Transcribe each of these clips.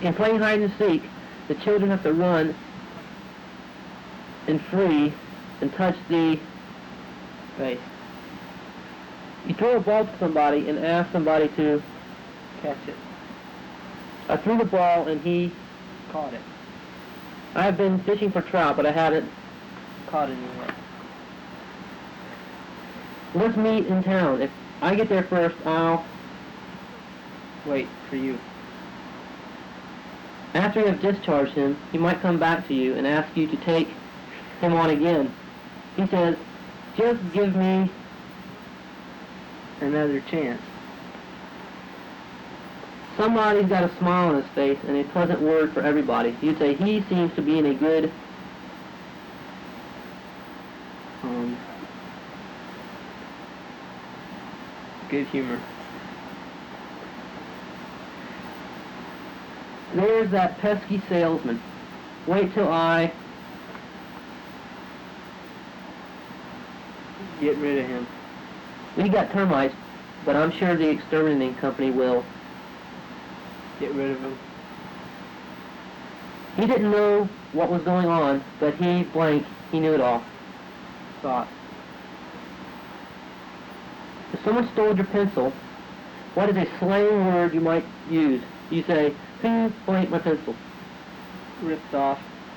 In playing hide and seek, the children have to run and free and touch the face. You throw a ball to somebody and ask somebody to Catch it. I threw the ball and he Caught it. I have been fishing for trout, but I haven't Caught it anyway. Let's meet in town. If I get there first, I'll Wait for you. After you have discharged him, he might come back to you and ask you to take him on again. He says, just give me Another chance. Somebody's got a smile on his face and a pleasant word for everybody. You'd say, he seems to be in a good good humor. There's that pesky salesman. Wait till I Get rid of him. We got termites, but I'm sure the exterminating company will. Get rid of him. He didn't know what was going on, but he knew it all. Thought. If someone stole your pencil, what is a slang word you might use? You say, who blanked my pencil? Ripped off.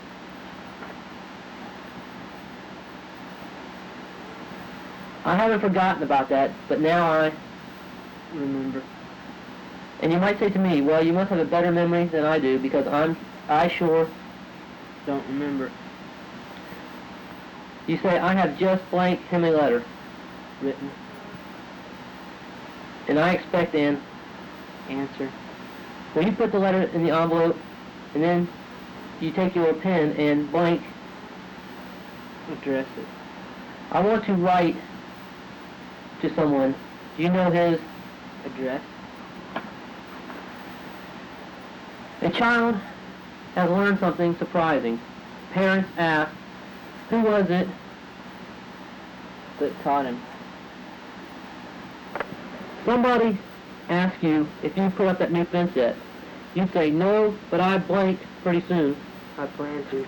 I haven't forgotten about that, but now I Remember. And you might say to me, well, you must have a better memory than I do, because I sure Don't remember. You say, I have just blanked him a letter. Written. And I expect an Answer. Well, you put the letter in the envelope, and then you take your pen and blank. Address it. I want to write to someone. Do you know his Address. A child has learned something surprising. Parents ask, who was it That taught him. Somebody asks you if you put up that new fence yet. You say, no, but I blanked pretty soon. I plan to.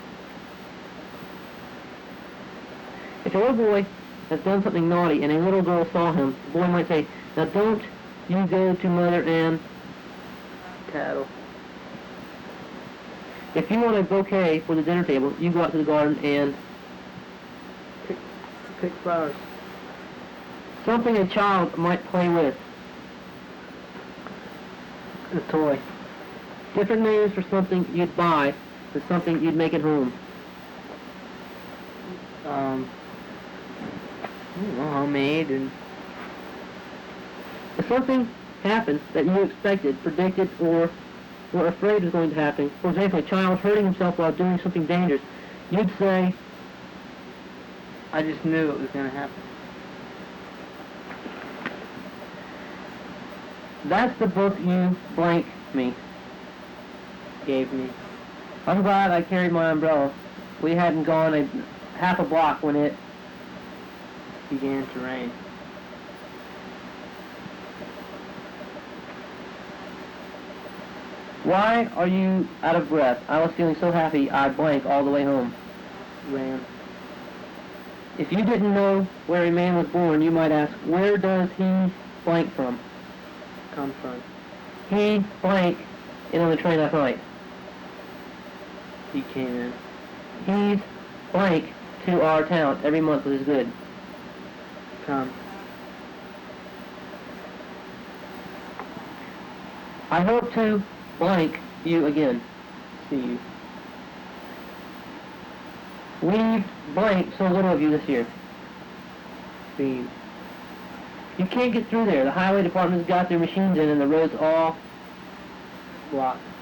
If a little boy has done something naughty and a little girl saw him, the boy might say, now don't you go to Mother and Tattle. If you want a bouquet for the dinner table, you go out to the garden and Pick flowers. something a child might play with. A toy. Different names for something you'd buy than something you'd make at home. Homemade and If something happens that you expected, predicted, or were afraid was going to happen, for example, a child hurting himself while doing something dangerous, you'd say, I just knew it was going to happen. that's the book you blank me. Gave me. I'm glad I carried my umbrella. We hadn't gone half a block when it Began to rain. Why are you out of breath? I was feeling so happy I blank all the way home. Ran. If you didn't know where a man was born, you might ask, where does he blank from? Come from. He blank in on the train last night. He came in. He's blank to our town every month with his good. Come. I hope to blank you again. See you. We've blanked so little of you this year. Seen. You can't get through there. The highway department's got their machines in and the road's all Blocked.